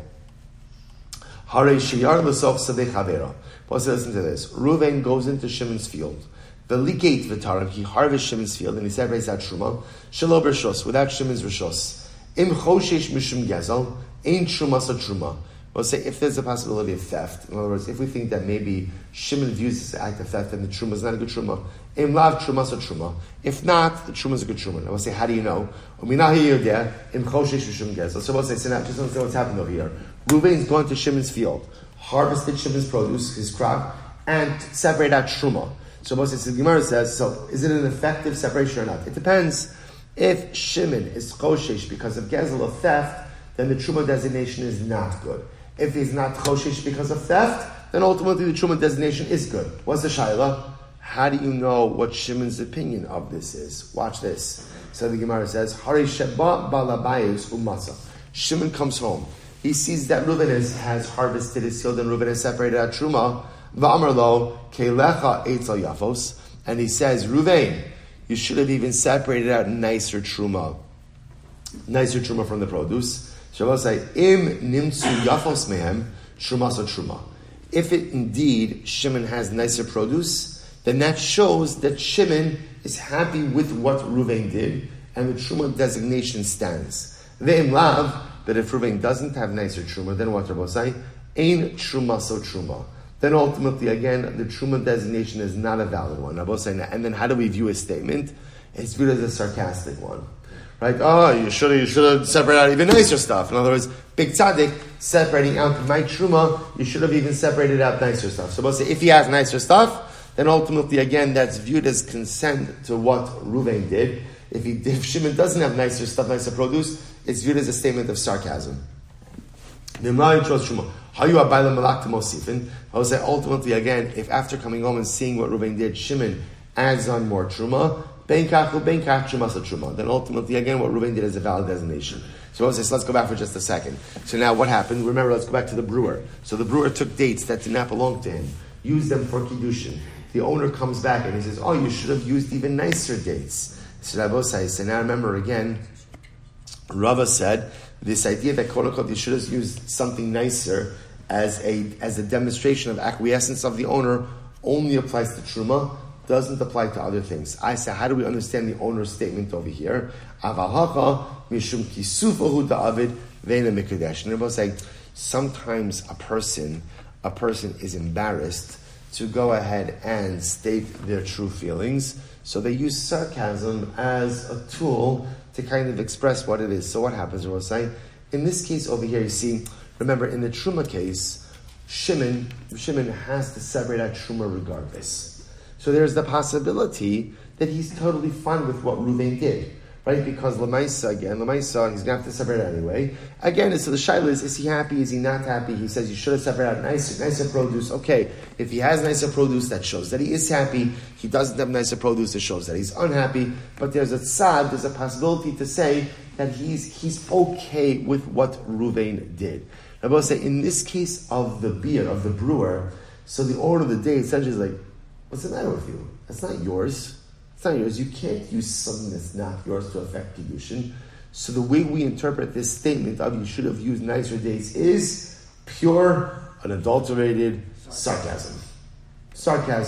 Hare shiyar l'soch sadei chavera. Listen to this. Reuven goes into Shimon's field. Velikate v'tarim. He harvests Shimon's field and he separates out truma. Shelo b'rishos, without Shimon's rishos. Im choshesh mishum gezel, ein truma sa truma. We'll say if there's a possibility of theft. In other words, if we think that maybe Shimon views this act of theft and the truma is not a good truma, im lav truma sa truma. If not, the truma is a good truma. I will say, how do you know? Uminahi im choshesh mishum gezel. So we'll say, so now just understand what's happening over here. Reuven's gone to Shimon's field, harvested Shimon's produce, his crop, and separate out truma. So Moses the Gemara says, so is it an effective separation or not? It depends. If Shimon is choshesh because of gezel, of theft, then the truma designation is not good. If he's not choshesh because of theft, then ultimately the truma designation is good. What's the shaila? How do you know what Shimon's opinion of this is? Watch this. So the Gemara says, Hari sheba balabayis umasa. Shimon comes home. He sees that Reuven has, has harvested his field and Reuven has separated out truma. V'amar lo kelecha eitzel yafos. And he says, Reuven, you should have even separated out nicer truma. Nicer truma from the produce. Shabbos say, Im nimtzu yafos mehem, truma so truma. If it indeed, Shimon has nicer produce, then that shows that Shimon is happy with what Reuven did, and the truma designation stands. Ve'im lav, that if Reuven doesn't have nicer truma, then what Rabbi say? Ein truma so truma. Then ultimately, again, the truma designation is not a valid one. Rabbi say, and then how do we view a statement? It's viewed as a sarcastic one. Right? Oh, you should have, you should have separated out even nicer stuff. In other words, big tzaddik, separating out my truma, you should have even separated out nicer stuff. So, say, if he has nicer stuff, then ultimately, again, that's viewed as consent to what Reuven did. If he, if Shimon doesn't have nicer stuff, nicer produce, it's viewed as a statement of sarcasm. I would say, ultimately, again, if after coming home and seeing what Reuven did, Shimon adds on more truma, then ultimately, again, what Reuven did is a valid designation. So I would say, so let's go back for just a second. So now what happened? Remember, let's go back to the brewer. So the brewer took dates that did not belong to him, used them for Kiddushin. The owner comes back and he says, oh, you should have used even nicer dates. So Rabbi says, so now remember again, Rava said, this idea that quote unquote you should have used something nicer as a as a demonstration of acquiescence of the owner only applies to truma, doesn't apply to other things. I say, how do we understand the owner's statement over here? Avalacha mishum kisufahu da'avid ve'ena mikadesh. And everyone's saying sometimes a person a person is embarrassed to go ahead and state their true feelings, so they use sarcasm as a tool to kind of express what it is. So what happens, we'll say, in this case over here, you see, remember in the Truma case, Shimon, Shimon has to separate out Truma regardless. So there's the possibility that he's totally fine with what Reuven did, right? Because Lamaisa, again, Lamaisa, he's going to have to separate out anyway. Again, so the shaila is, is he happy, is he not happy? He says you should have separated out nicer, nicer produce. Okay, if he has nicer produce, that shows that he is happy. He doesn't have nicer produce, that shows that he's unhappy. But there's a tzad, there's a possibility to say that he's he's okay with what Reuven did. I will say, in this case of the beer, of the brewer, so the order of the day essentially is like, what's the matter with you? That's not yours. It's not yours. You can't use something that's not yours to affect Kiddushin. So the way we interpret this statement of you should have used nicer dates is pure, unadulterated sarcasm. Sarcasm.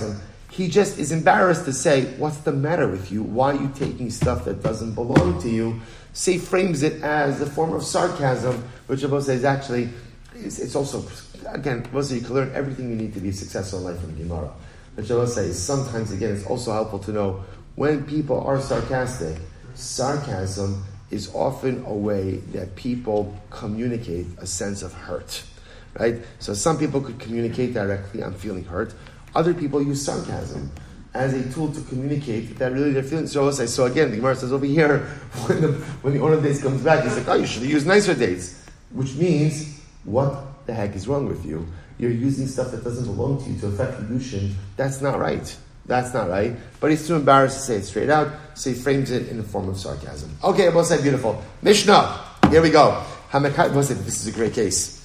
He just is embarrassed to say, what's the matter with you? Why are you taking stuff that doesn't belong to you? Say, frames it as a form of sarcasm, which Rabbi says actually, it's, it's also, again, Rabbi you can learn everything you need to be successful in life from the Gemara. But Rabbi says, sometimes, again, it's also helpful to know when people are sarcastic, sarcasm is often a way that people communicate a sense of hurt, right? So some people could communicate directly, I'm feeling hurt. Other people use sarcasm as a tool to communicate that really they're feeling. So, so again, the Gemara says over here, when the, when the owner of dates comes back, he's like, oh, you should have used nicer dates. Which means, what the heck is wrong with you? You're using stuff that doesn't belong to you to affect Kedushin. That's not right. That's not right. But he's too embarrassed to say it straight out, so he frames it in the form of sarcasm. Okay, I will say beautiful. Mishnah, here we go. This is a great case.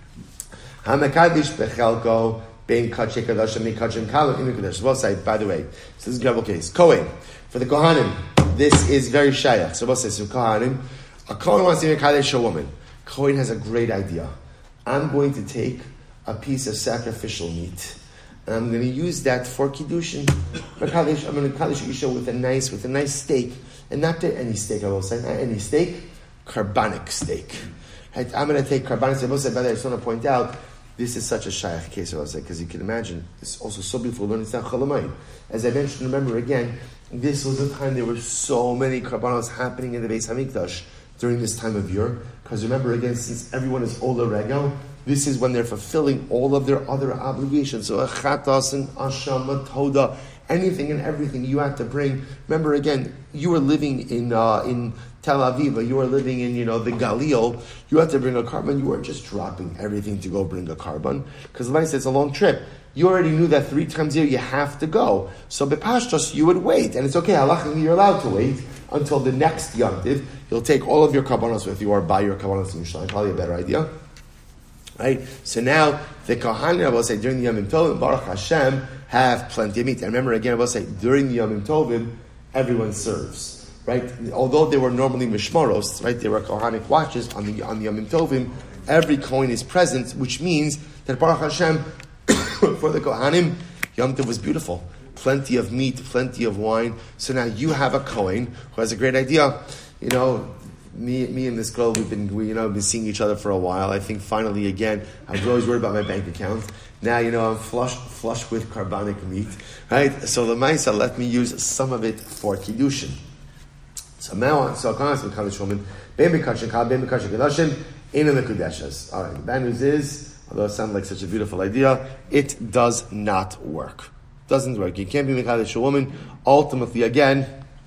Hamekadish bechelko. Bein kachei kadosh and mikachim kalim imi kadosh. We'll say, by the way, so this is a double case. Kohen, for the Kohanim, this is very shayach. So we'll say, so Kohanim, a Kohen wants to be a woman. Kohen has a great idea. I'm going to take a piece of sacrificial meat, and I'm going to use that for kiddushin. For kaddish, I'm going to kaddish isha with a nice, with a nice steak, and not any steak. I will say, not any steak, carbonic steak. Right? I'm going to take carbonic steak. I will say, by the way, I just want to point out. This is such a shayach case, I was like, because you can imagine, it's also so beautiful when it's not chalamayim. As I mentioned, remember again, this was the time there were so many karbanos happening in the Beis Hamikdash during this time of year. Because remember again, since everyone is older regel, this is when they're fulfilling all of their other obligations. So a chatas and asham, a toda, anything and everything you had to bring. Remember again, you were living in uh, in Tel Aviv, you were living in, you know, the Galil, you had to bring a carbon, you weren't just dropping everything to go bring a carbon, because like I said, it's a long trip. You already knew that three times a year you have to go. So bepashtos, you would wait, and it's okay, halachically you're allowed to wait until the next Yom Tiv. You'll take all of your karbanos with you, or buy your karbanos in Yerushalayim, probably a better idea. Right? So now, the Kohanim, I will say, during the Yom Tovim, Baruch Hashem, have plenty of meat. And remember again, I will say, during the Yom Tovim, everyone serves. Right? Although they were normally mishmaros, right? They were Kohanic watches on the on the Yom Tovim. Every Kohen is present, which means that Baruch Hashem for the Kohanim, Yom Tov was beautiful. Plenty of meat, plenty of wine. So now you have a Kohen who has a great idea. You know, me, me and this girl, we've been we you know been seeing each other for a while. I think finally again, I was always worried about my bank account. Now you know I'm flush flush with carbonic meat, right? So the Maisa let me use some of it for kiddushin. So now on, so constantly kaddish woman, ben bekashin kal, ben bekashin kadashim, in the kudeshas. All right, the bad news is, although it sounds like such a beautiful idea, it does not work. Doesn't work. You can't be mekadesh a woman. Ultimately, again,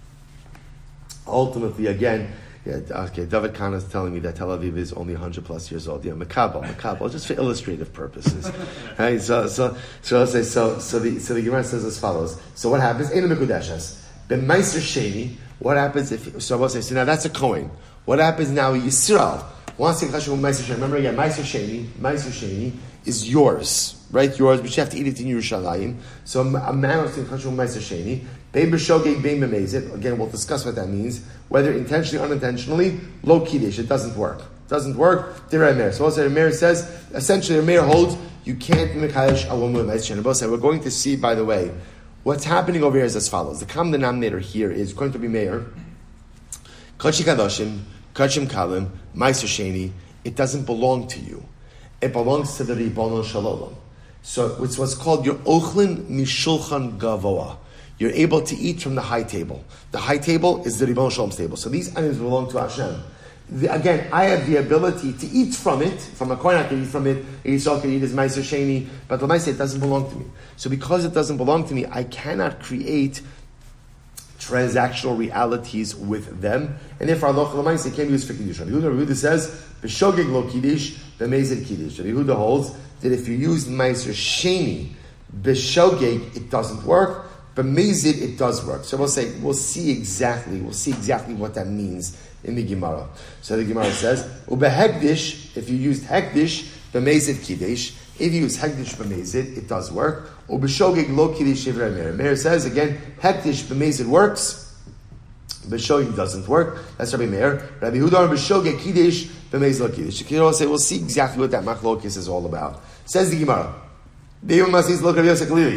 ultimately again, yeah, okay, David Khan is telling me that Tel Aviv is only one hundred plus years old. Yeah, Makabal, Makabal, just for illustrative purposes. Right? So, so, so, I'll say, so, so the, so the Gemara says as follows. So what happens? Ein mekudeshas. Ben meiser sheni. What happens if, so I will say, so now that's a Kohen. What happens now, Yisrael wants to Meiser Sheni. Remember again, Meiser Sheni, Meiser Sheni is yours, right? Yours, but you have to eat it in Yerushalayim. So a man wants to Meiser Sheni. Bein b'shogeg, bein b'mezid. Again, we'll discuss what that means. Whether intentionally or unintentionally, lo kiddush, it doesn't work. It doesn't work. Direi Meir. So also the Meir says, essentially the Meir holds, you can't be Mekadesh a woman with Meiser Sheni. We're going to see, by the way, what's happening over here is as follows. The common denominator here is going to be Meir. Kachi Kadoshim, Kachim Kalim, Meiser Sheni. It doesn't belong to you. It belongs to the Ribono Shalom. So it's what's called your Ochlin Mishulchan Gavoa. You're able to eat from the high table. The high table is the Ribono Shalom's table. So these items belong to Hashem. The, again, I have the ability to eat from it. From a coin, I can eat from it. Yisrael can eat his Meiser Sheni. But the Meiser, it doesn't belong to me. So because it doesn't belong to me, I cannot create transactional realities with them. And if our local Meiser can't be used for Kiddush. Rabbi Yehuda says, B'shogeg lo Kiddush, b'mezid Kiddush. Rabbi Yehuda holds that if you use Meiser Sheni, B'shogeg, it doesn't work. B'mezid, it does work. So we'll say, we'll see exactly, we'll see exactly what that means in the Gemara. So the Gemara says, Ubehekdish, if you used Hekdish, b'mezid Kiddush. If you use Hekdish b'mezid, it does work. Ubeshogeg lo Kiddush Shivrei Meir. Meir says again, Hekdish b'mezid works, b'shogeg doesn't work. That's Rabbi Meir. Rabbi Yehuda b'shogeg Kiddush b'mezid lo Kiddush. You can say, we'll see exactly what that machlokes is all about. Says the Gemara, Deivim Masis lo Rabbi Yosef Kalili.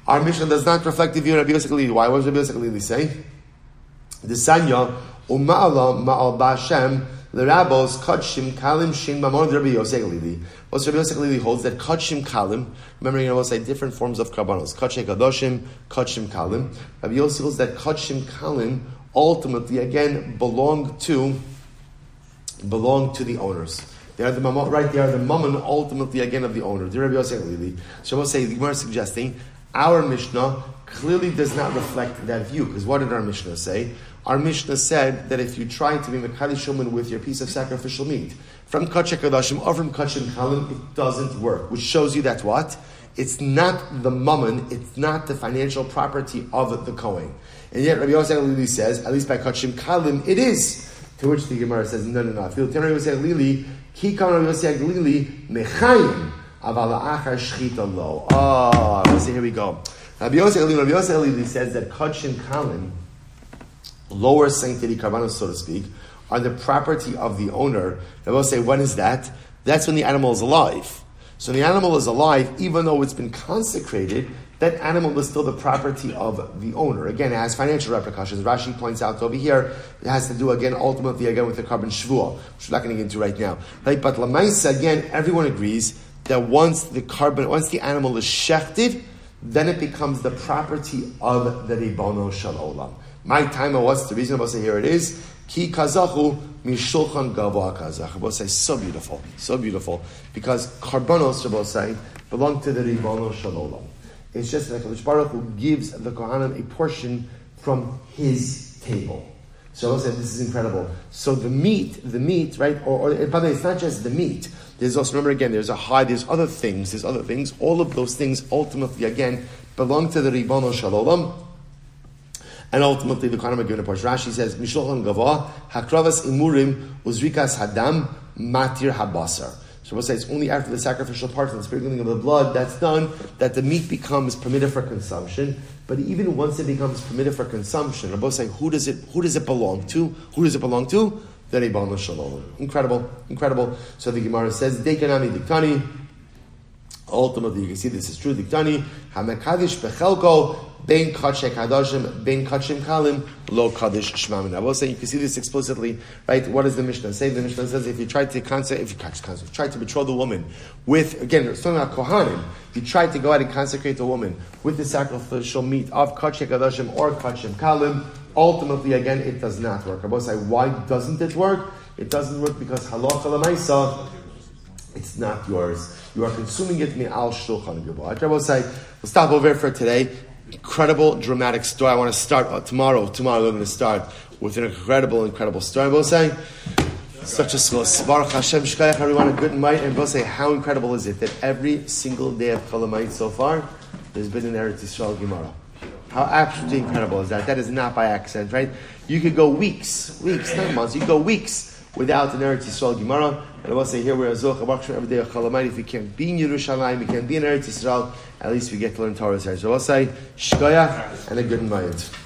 Our Mishnah does not reflect the view of Rabbi Yosef Galili. Why? What does Rabbi Yosef Galili say? The Sanya Uma'ala Ma'al Ba'Shem L'Rabos Kachim Kalim Shin Mamon Rabbi Yosef Galili. What Rabbi Yosef Galili holds that Kachim Kalim. Remember, you know, we'll say different forms of karbanos. Kachim Kadoshim, Kachim Kalim. Rabbi Yosef holds that Kachim Kalim ultimately again belong to belong to the owners. They are the mamon, right? They are the mamon ultimately again of the owner. The Rabbi Yosef Galili. So we'll say the Gemara is suggesting our Mishnah clearly does not reflect that view. Because what did our Mishnah say? Our Mishnah said that if you try to be Mekali Shuman with your piece of sacrificial meat from Kachim Kadashim or from Kachim Kalim, it doesn't work. Which shows you that what? It's not the mammon, it's not the financial property of the Kohen. And yet Rabbi Yosef Galili says, at least by Kachim Kalim, it is. To which the Gemara says, no, no, no. If you tell Rabbi Yosef Galili, Ki kam Rabbi Yosef Galili, Mechayim, Aval Achar Shchita Lo. Oh, let's see, here we go. Rabbi Yosef Galili, Rabbi Yosef Galili says that Kachim Kalim, lower sanctity karbanos, so to speak, are the property of the owner. They will say, when is that? That's when the animal is alive. So the animal is alive, even though it's been consecrated, that animal is still the property of the owner. Again, it has financial repercussions. Rashi points out over here, it has to do again, ultimately again, with the carbon shvuah, which we're not going to get into right now. Right? But lamaisa, again, everyone agrees that once the carbon, once the animal is shechted, then it becomes the property of the Ribono Shel Olam. My time, what's the reason? I'll say here it is. Ki kazachu mishulchan gavoa kazach. I'll say so beautiful, so beautiful, because karbanos, I'll say, belong to the Ribono Shel Olam. It's just that Kadosh Baruch Hu gives the Kohanim a portion from his table. So I'll say this is incredible. So the meat, the meat, right? Or, or by the way, it's not just the meat. There's also, remember again, there's a high, there's other things, there's other things. All of those things ultimately again belong to the Ribono Shel Olam. And ultimately, the Kohanim are given a portion. Rashi says, "Mishlochon gava hakravas imurim uzrikas hadam matir habasar." So we'll say it's only after the sacrificial parts and the sprinkling of the blood that's done that the meat becomes permitted for consumption. But even once it becomes permitted for consumption, we'll say, who does it? Who does it belong to? Who does it belong to? The Ribono Shel Olam. Incredible, incredible. So the Gemara says, "Dekanami diktani." Ultimately, you can see this is true. Diktani hamekadish bechelko. Bein kachim kadashim, bein kachim kalim, lo kadish shmamin. I will say you can see this explicitly, right? What does the Mishnah say? The Mishnah says if you try to consecrate, if you if you try to betroth the woman with, again, it's talking about kohanim. If you try to go out and consecrate the woman with the sacrificial meat of kachim kadashim or kachim kalim, ultimately, again, it does not work. I will say why doesn't it work? It doesn't work because halacha l'maisa, it's not yours. You are consuming it mi'al shulchan gavah. I will say we'll stop over here for today. Incredible, dramatic story. I want to start uh, tomorrow. Tomorrow we're going to start with an incredible, incredible story. We'll say, such a small Baruch Hashem Shkayach, everyone, a good night. And we'll say, how incredible is it that every single day of Cholamayit so far, there's been an Eretz Yisrael Gemara. How absolutely incredible is that? That is not by accident, right? You could go weeks, weeks, not months. You could go weeks without an Eretz Yisrael Gemara. And I will say, here we're a Zoch, every day of Cholamayit. If we can't be in Yerushalayim, we can't be in Eretz Yisrael, at least we get to learn Torah. So I will say, Shkoyach and a good night.